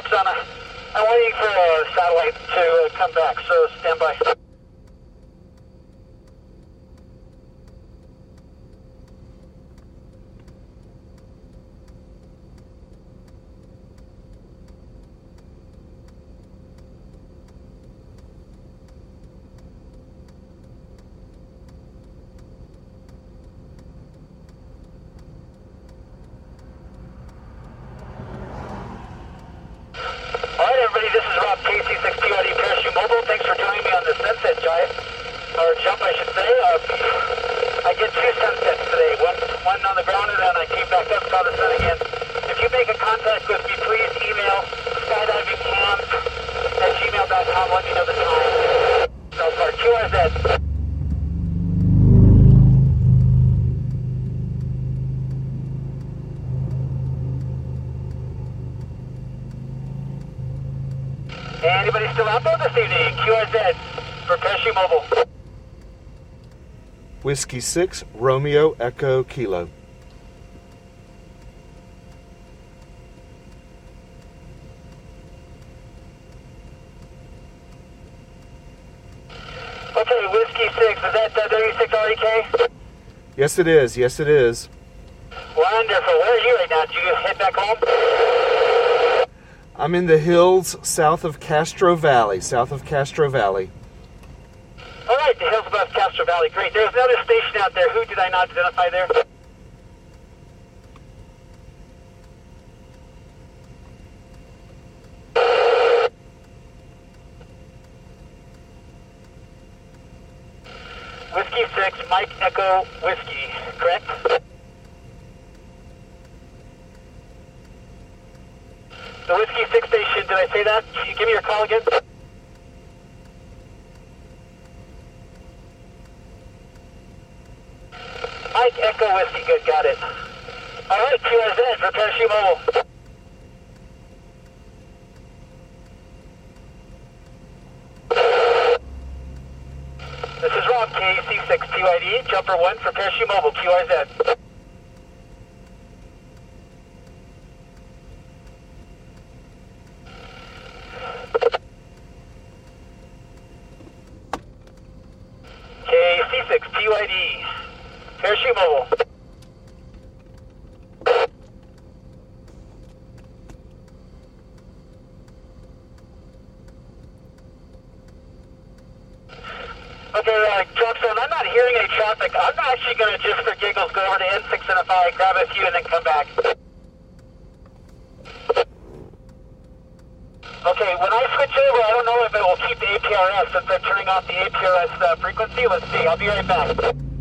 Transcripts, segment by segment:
Roxana. I'm waiting for a satellite to come back, so stand by. Alright everybody, this is Rob, KC6TYD Parachute Mobile. Thanks for joining me on the sunset jump I should say. I did 2 sunsets today, one on the ground and then I came back up, saw the sun again. If you make a contact with me, please email skydivingcams@gmail.com, let me know the time. Southport QRZ. Anybody still out there this evening? QRZ for Parachute Mobile. Whiskey 6, Romeo Echo Kilo. Okay, Whiskey 6, is that W6REK? Yes, it is. Yes, it is. Wonderful. Where are you right now? Did you head back home? I'm in the hills south of Castro Valley. All right, the hills above Castro Valley. Great. There's another station out there. Who did I not identify there? Whiskey 6, Mike Echo Whiskey, correct? The Whiskey 6 station, did I say that? Can you give me your call again? Mike Echo Whiskey, good, got it. Alright, QRZ for Parachute Mobile. This is Rob, KC6TYD, Jumper 1 for Parachute Mobile, QRZ. KC6TYD, Parachute Mobile. Okay, drop zone, I'm not hearing any traffic. I'm actually going to, just for giggles, go over to N6NFI, grab a few, and then come back. Okay, when I switch over, I don't know if it will keep the APRS since they're turning off the APRS frequency. Let's see, I'll be right back.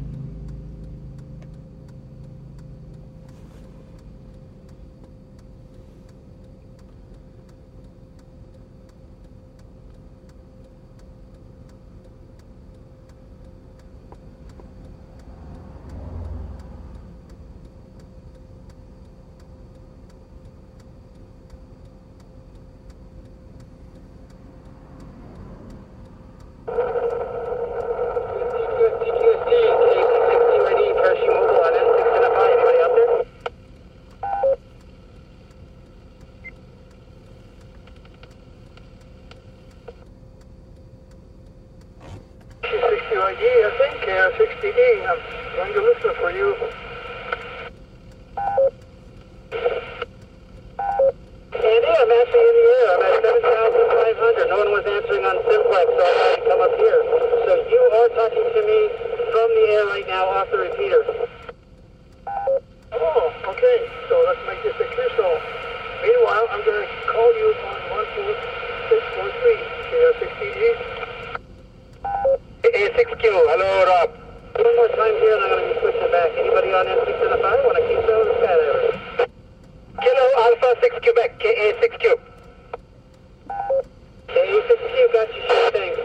I think 60E. I'm going to listen for you. Andy, I'm actually in the air. I'm at 7,500. No one was answering on Simplex, so I had to come up here. So you are talking to me from the air right now off the repeater. Oh, okay. So let's make this a QSO. Meanwhile, I'm going to call you on 14643 KR60G. A6Q, hello Rob. One more time here and I'm going to be switching back. Anybody on N6NFI want to keep so the skydiver? Kilo Alpha 6 Quebec, KA6Q. KA6Q, got you, sure, thanks.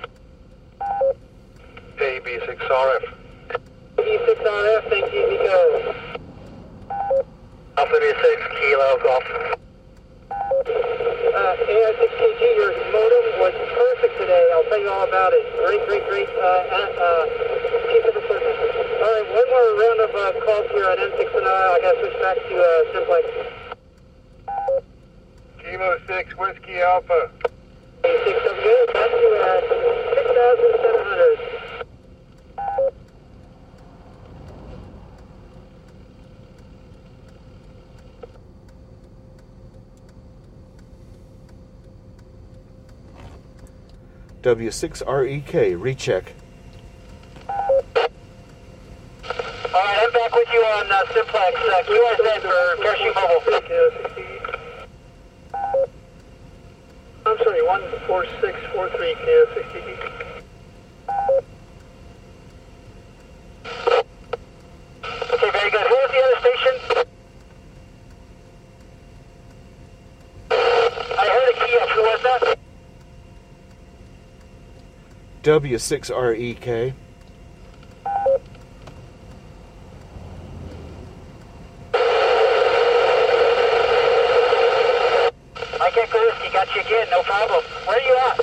AB6RF. AB6RF, thank you, Nico. Alpha 6 Kilo Golf. AR6KG, your modem was perfect today. I'll tell you all about it. Great piece of equipment. All right, one more round of calls here on N6 and I got to switch back to Simplex. Kilo 6, Whiskey Alpha. 6 of you, got you at 6,700. W6REK, recheck. Alright, I'm back with you on Simplex. QRZ for Parachute Mobile. I'm sorry, 14643 KO60. Okay, very good. Who was the other station? I heard a Kiev. Who was that? W6REK. Mike Echo Whiskey, got you again, no problem. Where are you at?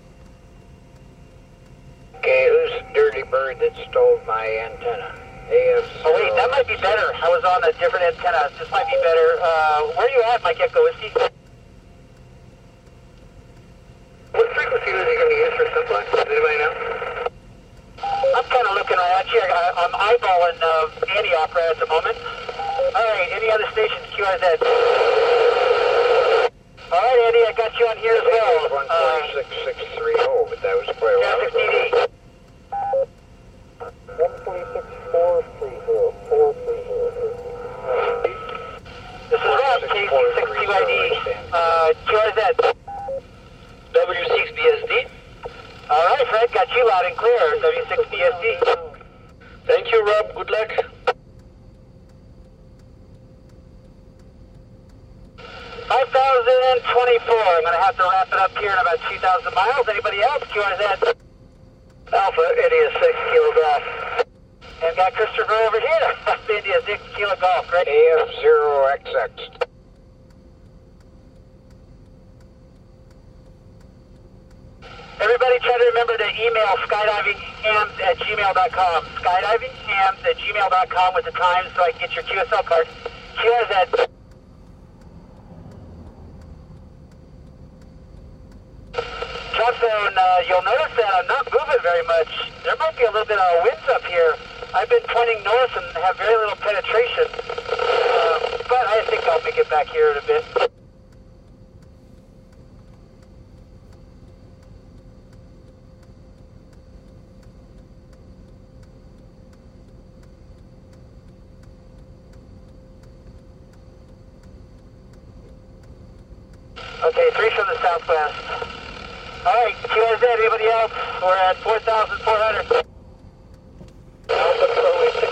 Okay, who's the dirty bird that stole my antenna? AF0. Oh wait, that might be better. I was on a different antenna. This might be better. Where are you at, Mike Echo Whiskey? What frequency was he going to use for Simplex? Does anybody know? I'm kind of looking right at you. I'm eyeballing Andy Opera at the moment. Alright, any other stations, QRZ? Alright, Andy, I got you on here as well. 146,630, but that was quite a while ago. KF6DD. 146,430. This is Rob, KC6QID. QRZ. W6BSD. Alright, Fred, got you loud and clear. W6BSD. Thank you, Rob. Good luck. 5,024. I'm going to have to wrap it up here in about 2,000 miles. Anybody else? QRZ. Alpha, India 6, Kilo Golf. And got Christopher over here. India 6 Kilo Golf, right? AF0XX. Everybody try to remember to email skydivinghams@gmail.com. Skydivinghams@gmail.com with the time so I can get your QSL card. QRZ. Johnstone, you'll notice that I'm not moving very much. There might be a little bit of winds up here. I've been pointing north and have very little penetration. But I think I'll make it back here in a bit. Okay, 3 from the southwest. Alright, QRZ, anybody else? We're at 4,400. Alpha Charlie 6.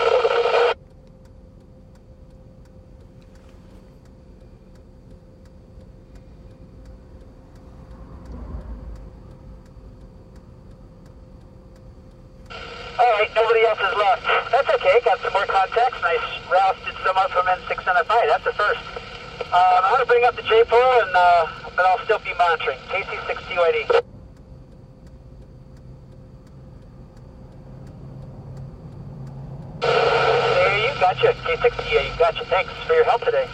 Alright, nobody else is left. That's okay, got some more contacts. Nice rousted someone from N6NFI. That's the first. I'm going to bring up the J4, but I'll still be monitoring. KC6QID. There you gotcha. K6, you gotcha. Thanks for your help today.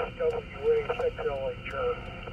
WA6LHR.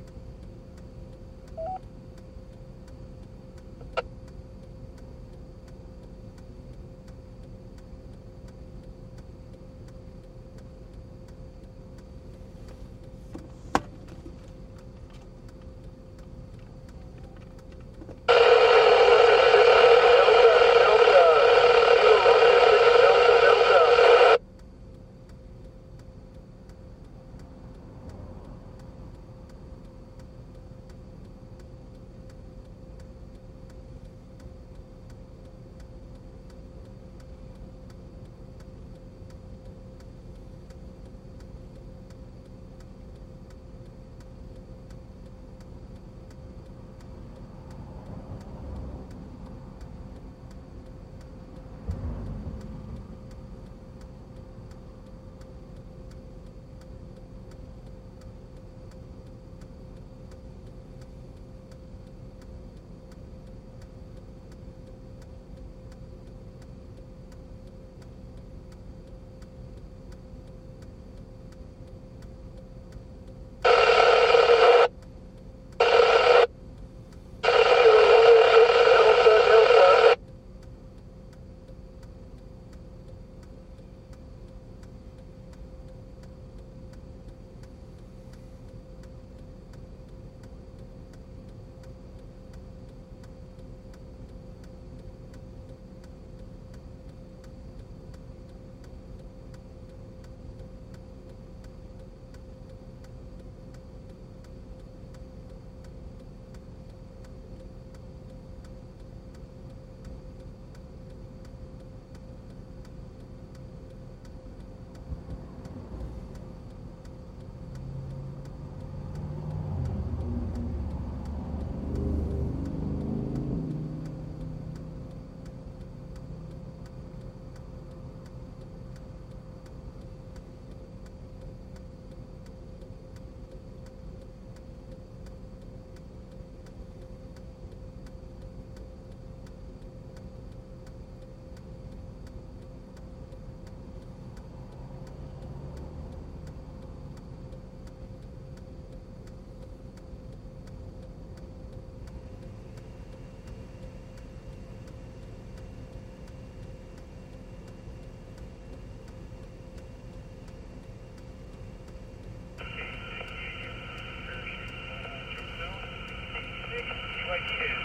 BYQ.